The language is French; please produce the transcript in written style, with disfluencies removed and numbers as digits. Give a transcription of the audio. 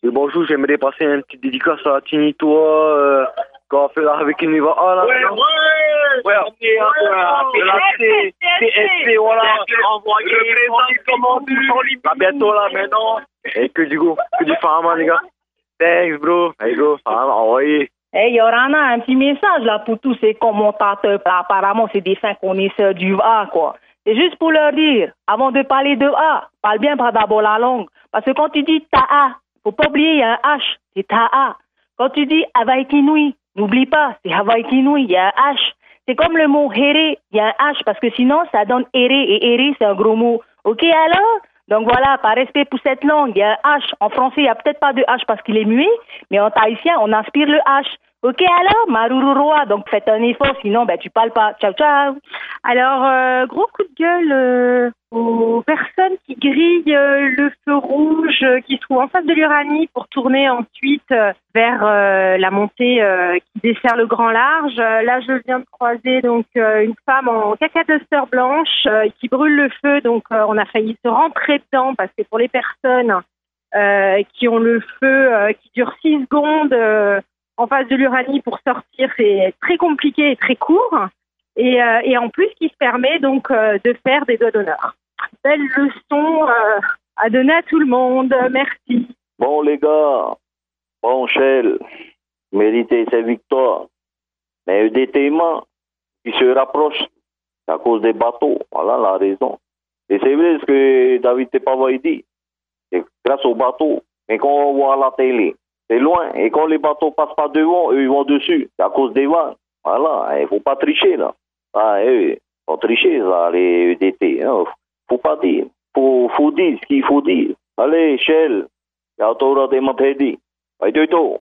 Et bonjour, j'aimerais passer une petite dédicace à Tini, toi, qu'on a fait là avec Univa A, là. Ouais, TSC, voilà. Envoyé, à bientôt, là, maintenant. Et que du goût, que du fama, les gars. Thanks, bro. Hey, bro, fama, envoyé. Hey, Yorana, un petit message là pour tous ces commentateurs. Là, apparemment, c'est des fins connaisseurs du A, quoi. C'est juste pour leur dire, avant de parler de A, parle bien d'abord la langue. Parce que quand tu dis Ta'a, faut pas oublier, il y a un H, c'est Ta'a. Quand tu dis Hawaii Kinui, n'oublie pas, c'est Hawaii Kinui, il y a un H. C'est comme le mot Here, il y a un H, parce que sinon, ça donne Ere, et Ere, c'est un gros mot. Ok, alors? Donc voilà, par respect pour cette langue, il y a un H. En français, il n'y a peut-être pas de H parce qu'il est muet, mais en tahitien, on inspire le H. Ok, alors, Marururoa, donc faites un effort, sinon, ben, tu parles pas. Ciao, ciao. Alors, gros coup de gueule aux personnes qui grillent le feu rouge qui se trouve en face de l'Uranie pour tourner ensuite vers la montée qui dessert le Grand Large. Là, je viens de croiser donc une femme en caca de sœur blanche qui brûle le feu. Donc, on a failli se rentrer dedans parce que pour les personnes qui ont le feu qui dure 6 secondes en face de l'Uranie pour sortir, c'est très compliqué et très court. Et en plus, qui se permet donc de faire des doigts d'honneur. Belle leçon à donner à tout le monde. Merci. Bon, les gars, bon, Shell, méritez cette victoire. Mais le détaillement qui se rapproche à cause des bateaux, voilà la raison. Et c'est vrai ce que David Tepava dit. C'est grâce aux bateaux. Mais quand on voit à la télé, c'est loin. Et quand les bateaux passent pas devant, eux, ils vont dessus. C'est à cause des vagues. Voilà, il faut pas tricher, là. Ah, faut tricher, ça, les EDT. Hein. Faut pas dire. Faut dire ce qu'il faut dire. Allez, Shell, il y a autour de mon pédis. Bye,